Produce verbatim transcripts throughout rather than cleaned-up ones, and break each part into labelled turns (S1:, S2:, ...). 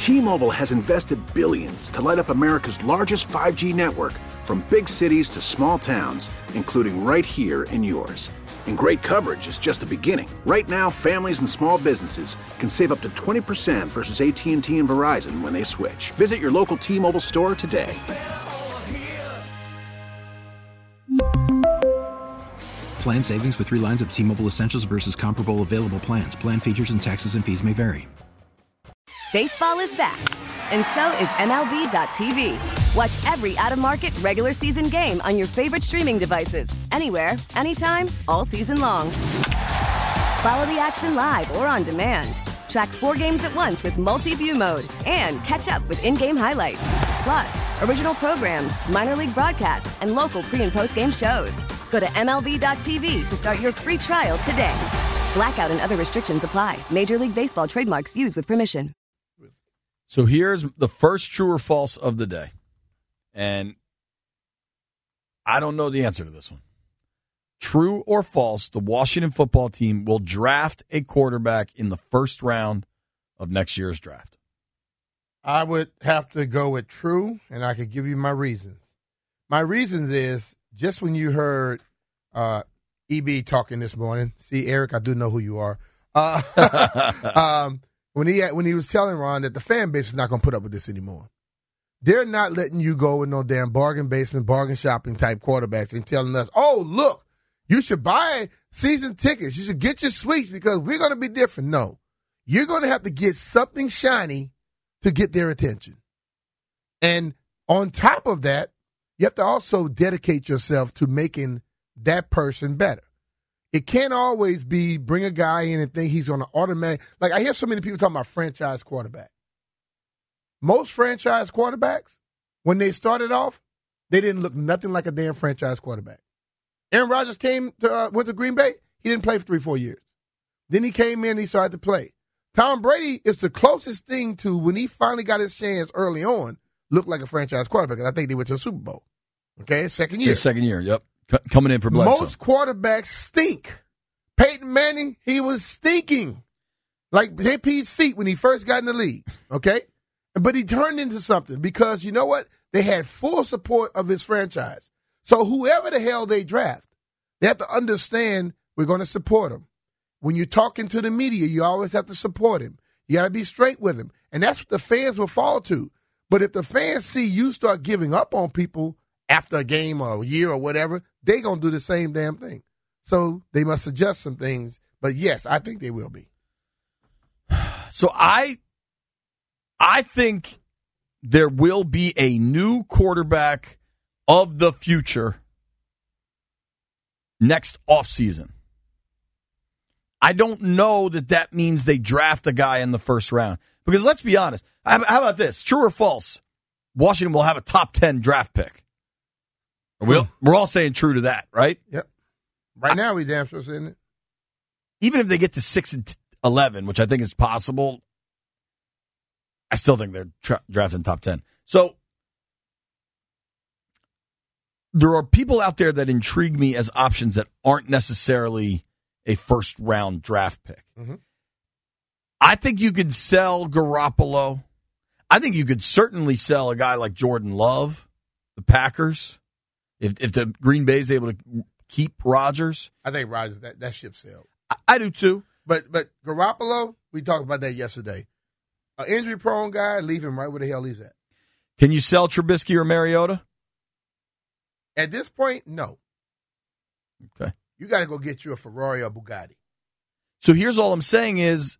S1: T-Mobile has invested billions to light up America's largest five G network, from big cities to small towns, including right here in yours. And great coverage is just the beginning. Right now, families and small businesses can save up to twenty percent versus A T and T and Verizon when they switch. Visit your local T-Mobile store today.
S2: Plan savings with three lines of T-Mobile Essentials versus comparable available plans. Plan features and taxes and fees may vary.
S3: Baseball is back, and so is M L B dot T V. Watch every out-of-market regular season game on your favorite streaming devices, anywhere, anytime, all season long. Follow the action live or on demand. Track four games at once with multi-view mode and catch up with in-game highlights. Plus, original programs, minor league broadcasts, and local pre- and post-game shows. Go to M L B dot T V to start your free trial today. Blackout and other restrictions apply. Major League Baseball trademarks used with permission.
S4: So here's the first true or false of the day. And I don't know the answer to this one. True or false, the Washington football team will draft a quarterback in the first round of next year's draft.
S5: I would have to go with true, and I could give you my reasons. My reasons is, just when you heard uh, E B talking this morning, see, Eric, I do know who you are. Uh, um, when he when he was telling Ron that the fan base is not going to put up with this anymore. They're not letting you go with no damn bargain basement, bargain shopping type quarterbacks and telling us, oh, look, you should buy season tickets. You should get your suites because we're going to be different. No, you're going to have to get something shiny to get their attention. And on top of that, you have to also dedicate yourself to making that person better. It can't always be bring a guy in and think he's going to automatic. Like, I hear so many people talking about franchise quarterback. Most franchise quarterbacks, when they started off, they didn't look nothing like a damn franchise quarterback. Aaron Rodgers came to, uh, went to Green Bay. He didn't play for three, four years. Then he came in and he started to play. Tom Brady is the closest thing to, when he finally got his chance early on, looked like a franchise quarterback. I think they went to the Super Bowl. Okay, second year.
S4: His second year, yep. C- coming in for Bledsoe.
S5: Most quarterbacks stink. Peyton Manning, he was stinking. Like hit Pete's feet when he first got in the league. Okay? But he turned into something because, you know what? They had full support of his franchise. So whoever the hell they draft, they have to understand we're going to support him. When you're talking to the media, you always have to support him. You got to be straight with him. And that's what the fans will fall to. But if the fans see you start giving up on people after a game or a year or whatever, they going to do the same damn thing. So they must adjust some things. But, yes, I think they will be.
S4: So I I think there will be a new quarterback of the future next offseason. I don't know that that means they draft a guy in the first round. Because let's be honest. How about this? True or false? Washington will have a top ten draft pick. We'll, we're all saying true to that, right?
S5: Yep. Right I, now, we damn sure saying it.
S4: Even if they get to six and eleven, which I think is possible, I still think they're tra- drafting top ten. So there are people out there that intrigue me as options that aren't necessarily a first-round draft pick. Mm-hmm. I think you could sell Garoppolo. I think you could certainly sell a guy like Jordan Love, the Packers, if if the Green Bay is able to keep Rodgers.
S5: I think Rodgers, that, that ship sailed.
S4: I, I do too.
S5: But but Garoppolo, we talked about that yesterday. An injury-prone guy, leave him right where the hell he's at.
S4: Can you sell Trubisky or Mariota?
S5: At this point, no.
S4: Okay.
S5: You got to go get you a Ferrari or Bugatti.
S4: So here's all I'm saying is,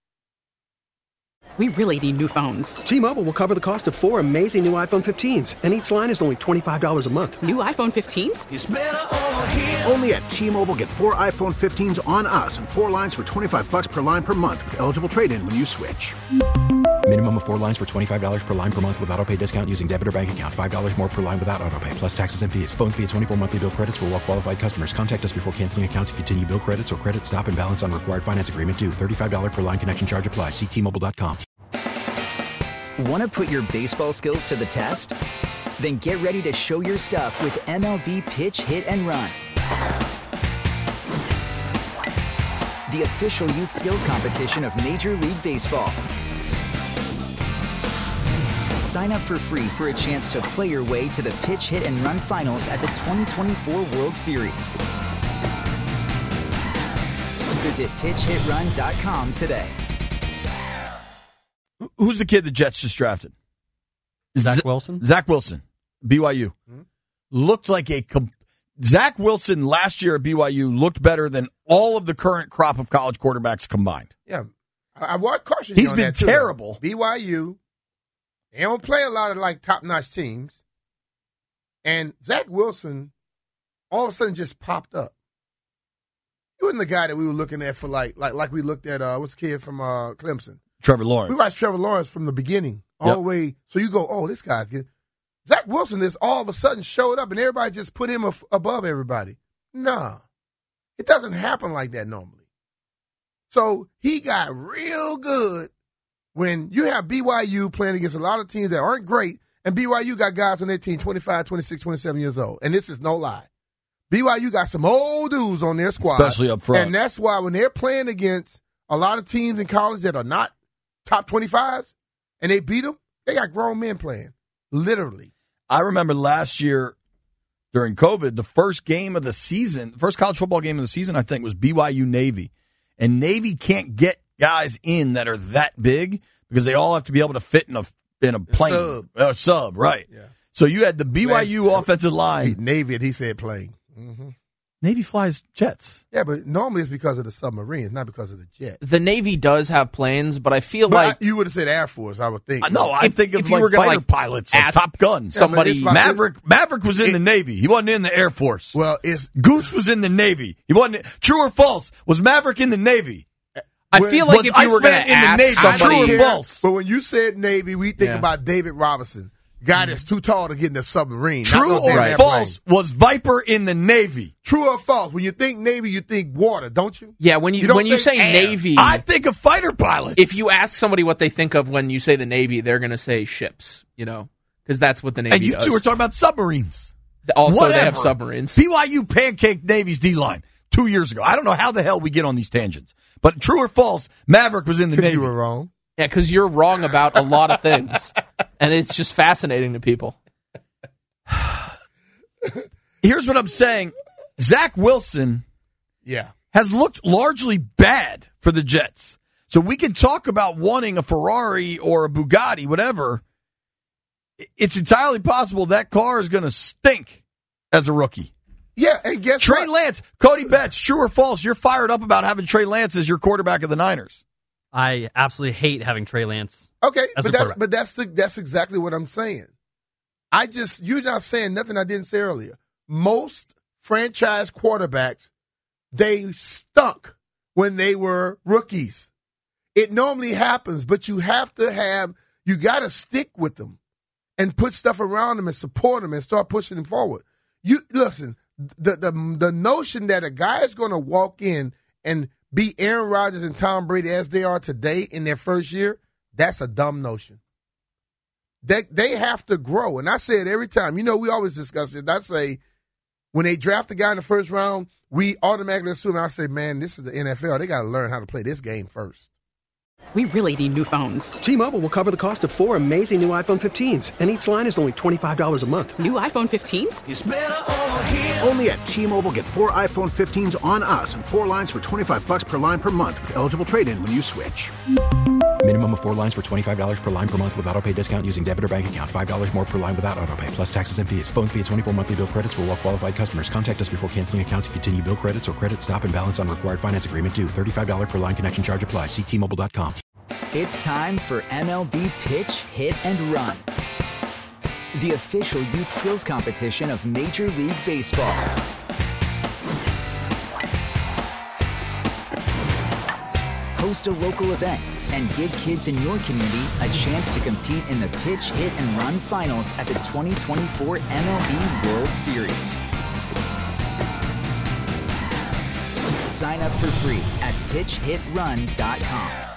S6: we really need new phones.
S7: T-Mobile will cover the cost of four amazing new iPhone fifteens, and each line is only twenty-five dollars a month.
S6: New iPhone fifteens?
S1: It's better over here. Only at T-Mobile, get four iPhone fifteens on us and four lines for twenty-five dollars per line per month with eligible trade-in when you switch.
S2: Minimum of four lines for twenty-five dollars per line per month with autopay discount using debit or bank account. five dollars more per line without autopay, plus taxes and fees. Phone fee at twenty-four monthly bill credits for well-qualified customers. Contact us before canceling account to continue bill credits or credit stop and balance on required finance agreement due. thirty-five dollars per line connection charge applies. See T Mobile dot com.
S8: Want to put your baseball skills to the test? Then get ready to show your stuff with M L B Pitch, Hit, and Run. The official youth skills competition of Major League Baseball. Sign up for free for a chance to play your way to the Pitch, Hit, and Run finals at the twenty twenty-four World Series. Visit pitch hit run dot com today.
S4: Who's the kid the Jets just drafted?
S9: Zach
S4: Z-
S9: Wilson?
S4: Zach Wilson, B Y U. Mm-hmm. Looked like a... Com- Zach Wilson last year at B Y U looked better than all of the current crop of college quarterbacks combined.
S5: Yeah. I, I want caution.
S4: He's
S5: on
S4: been
S5: that too,
S4: terrible.
S5: Though. B Y U, they don't play a lot of like top-notch teams. And Zach Wilson all of a sudden just popped up. He wasn't the guy that we were looking at for like like like we looked at uh what's the kid from uh Clemson?
S4: Trevor Lawrence.
S5: We watched Trevor Lawrence from the beginning all
S4: yep.
S5: the way. So you go, oh, this guy's good. Zach Wilson just all of a sudden showed up and everybody just put him af- above everybody. Nah. It doesn't happen like that normally. So he got real good when you have B Y U playing against a lot of teams that aren't great, and B Y U got guys on their team twenty-five, twenty-six, twenty-seven years old. And this is no lie. B Y U got some old dudes on their squad.
S4: Especially up front.
S5: And that's why when they're playing against a lot of teams in college that are not top twenty-fives and they beat them, they got grown men playing. Literally.
S4: I remember last year during COVID, the first game of the season, the first college football game of the season, I think, was B Y U Navy. And Navy can't get guys in that are that big because they all have to be able to fit in a in a plane.
S5: Sub.
S4: A sub, right. Yeah. So you had the B Y U Man, offensive line.
S5: Navy, and he said plane. Mm-hmm.
S4: Navy flies jets.
S5: Yeah, but normally it's because of the submarines, not because of the jet.
S10: The Navy does have planes, but I feel
S5: but
S10: like
S5: I, you would have said Air Force. I would think.
S4: Uh, no, I think of like fighter like pilots, like Top Gun.
S10: Somebody,
S5: yeah,
S4: Maverick. Maverick was in it, the Navy. He wasn't in the Air Force.
S5: Well, it's
S4: Goose was in the Navy. He wasn't. True or false? Was Maverick in the Navy?
S10: I feel like if you were going to ask
S4: Navy,
S10: somebody,
S4: true or false?
S5: But when you said Navy, we think
S10: yeah.
S5: about David Robinson, guy that's too tall to get in the submarine.
S4: True or
S5: right.
S4: false? Was Viper in the Navy?
S5: True or false? When you think Navy, you think water, don't you?
S10: Yeah, when you,
S5: you
S10: when you say
S5: air.
S10: Navy,
S4: I think of fighter pilots.
S10: If you ask somebody what they think of when you say the Navy, they're going to say ships, you know, because that's what the Navy
S4: and you
S10: does.
S4: two are talking about submarines.
S10: Also,
S4: Whatever.
S10: they have submarines.
S4: B Y U pancaked Navy's D-line two years ago. I don't know how the hell we get on these tangents. But true or false, Maverick was in the Navy.
S5: You were wrong.
S10: Yeah, because you're wrong about a lot of things. And it's just fascinating to people.
S4: Here's what I'm saying. Zach Wilson
S5: yeah.
S4: has looked largely bad for the Jets. So we can talk about wanting a Ferrari or a Bugatti, whatever. It's entirely possible that car is going to stink as a rookie.
S5: Yeah, and guess
S4: Trey
S5: what?
S4: Lance, Cody Betts, true or false, you're fired up about having Trey Lance as your quarterback of the Niners.
S9: I absolutely hate having Trey Lance.
S5: Okay,
S9: as
S5: but,
S9: a
S5: that, but that's the, that's exactly what I'm saying. I just, you're not saying nothing I didn't say earlier. Most franchise quarterbacks, they stunk when they were rookies. It normally happens, but you have to have, you got to stick with them and put stuff around them and support them and start pushing them forward. You listen, the the, the notion that a guy is going to walk in and be Aaron Rodgers and Tom Brady as they are today in their first year, that's a dumb notion. They they have to grow. And I say it every time. You know, we always discuss it. I say, when they draft a guy in the first round, we automatically assume, I say, man, this is the N F L. They got to learn how to play this game first.
S6: We really need new phones.
S7: T-Mobile will cover the cost of four amazing new iPhone fifteens, and each line is only twenty-five dollars a month.
S6: New iPhone fifteens?
S1: It's better over here. Only at T-Mobile, get four iPhone fifteens on us and four lines for twenty-five bucks per line per month with eligible trade-in when you switch.
S2: Minimum of four lines for twenty-five dollars per line per month with autopay discount using debit or bank account. five dollars more per line without autopay, plus taxes and fees. Phone fee at twenty-four monthly bill credits for well-qualified customers. Contact us before canceling account to continue bill credits or credit stop and balance on required finance agreement due. thirty-five dollars per line connection charge applies. See T Mobile dot com.
S8: It's time for M L B Pitch, Hit, and Run, the official youth skills competition of Major League Baseball. Host a local event and give kids in your community a chance to compete in the Pitch, Hit, and Run finals at the twenty twenty-four M L B World Series. Sign up for free at pitch hit run dot com.